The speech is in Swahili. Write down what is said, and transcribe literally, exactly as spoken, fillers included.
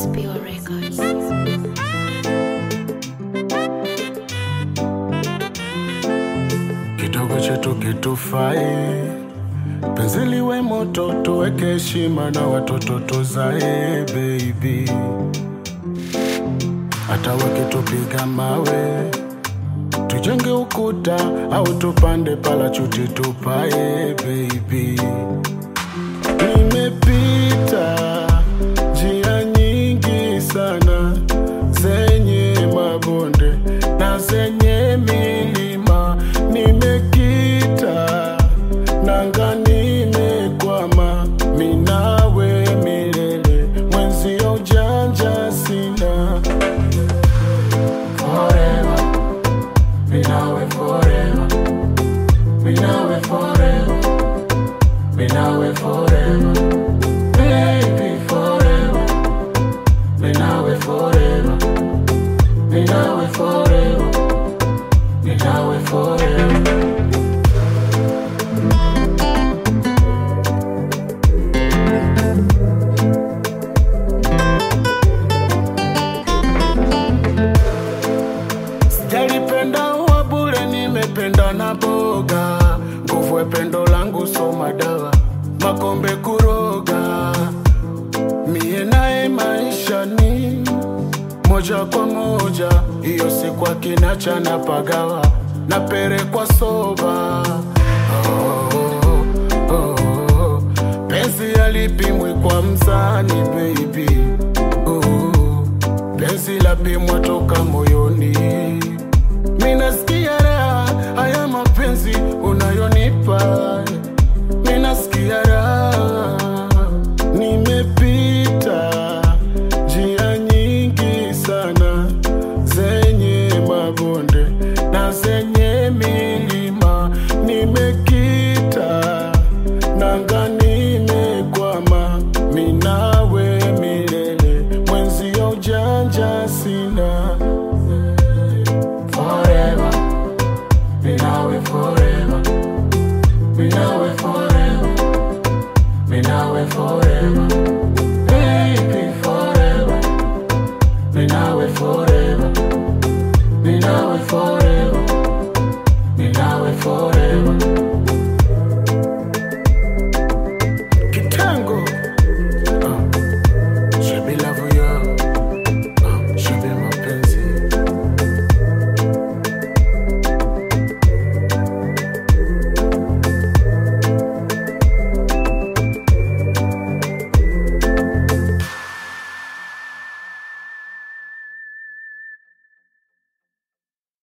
Pure Records. Kidogo chetu kitufai, penzi liwe moto, tuweke heshima na watoto tuzae baby. Hata wakitupiga mawe, tujenge ukuta au tupande parachuti tupae baby. Nimepita njia nyingi sana, zenye mabonde na zenye milima. Nimekita nanga nimekwama, minawe milele, mwenzio ujanja sina. Forever, minawe forever, minawe forever, minawe forever, baby forever, minawe forever, minawe forever, minawe forever. Sijalipenda uwa bure, nimependa na boga. Nguvu pendo langu so madawa, makombe kuroga. Mie nae maisha ni moja kwa moja, hiyo si kwa kinacha na pagawa na pere kwa soba. Oh, oh, oh. Penzi alipimwi kwa mzani baby. Oh, penzi lapimwa toka moyoni. Minasikia raha haya mapenzi unayonipa, minasikia raha. Nimepita njia nyingi sana, zenye mabonde na zenye milima. Nimekita nanga nimekwama, minawe milele, mwenzio ujanja sina. Forever, minawe forever, minawe forever, minawe forever.